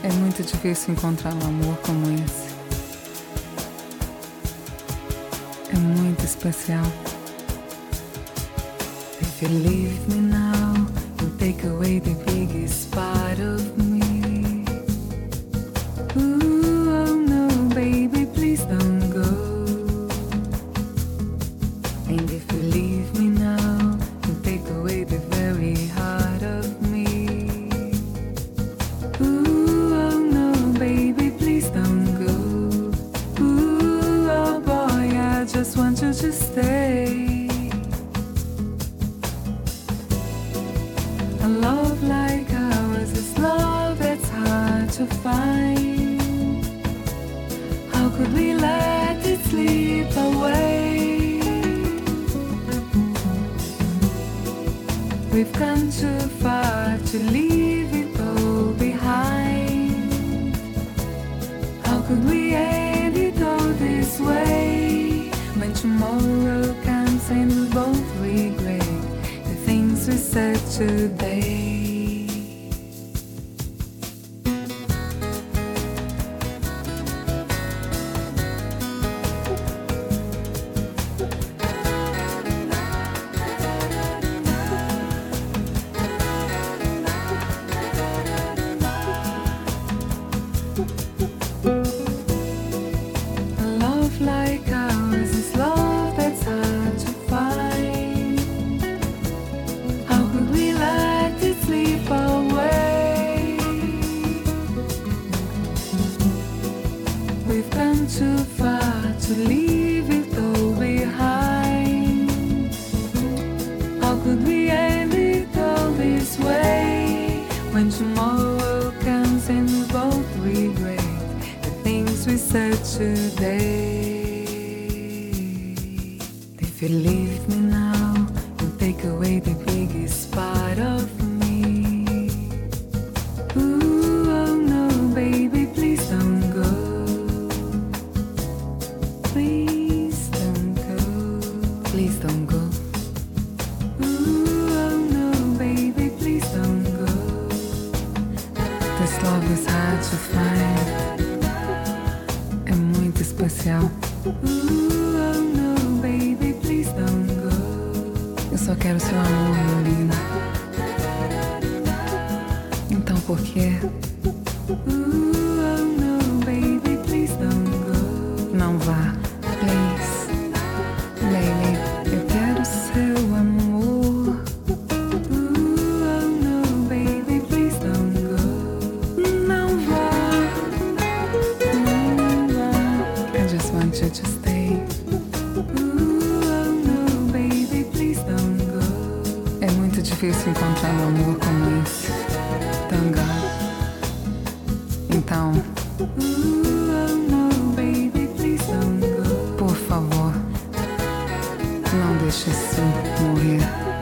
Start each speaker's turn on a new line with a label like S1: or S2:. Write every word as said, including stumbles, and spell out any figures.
S1: É muito difícil encontrar um amor como esse. É muito especial. If you leave me now, you take away the biggest part of me. Ooh, oh no, baby, please don't go. And if you leave me now, you take away the very heart of me. Ooh, oh no, baby, please don't go. Ooh, oh boy, I just want you to stay. A love like ours is love that's hard to find. How could we let it slip away? We've come too far to leave it all behind. How could we end it all this way? When tomorrow comes and we both regret the things we said today. A love like ours is love that's hard to find. How could we let it slip away? We've come too far to leave it all behind. How could we end it all this way? When tomorrow comes and we both regret the things we said today. If you leave me now, you take away the biggest part of me. Ooh, oh no, baby, please don't go. Please don't go. Please don't go. Ooh, oh no, baby, please don't go. This love is hard to find. É muito especial. Ooh, oh no, baby, please don't go. Eu só quero seu amor, meu lindo. Então por quê? Ooh, oh no, baby, please don't go. Não vá, please. Baby, eu quero seu amor. Ooh, oh no, baby, please don't go. Não vá, não vá. I just want you to stay. Ooh, oh no, baby, please don't go. É muito difícil encontrar um amor como esse. Tanga. Então, ooh, oh no, baby, please don't go. Por favor, não deixe isso morrer.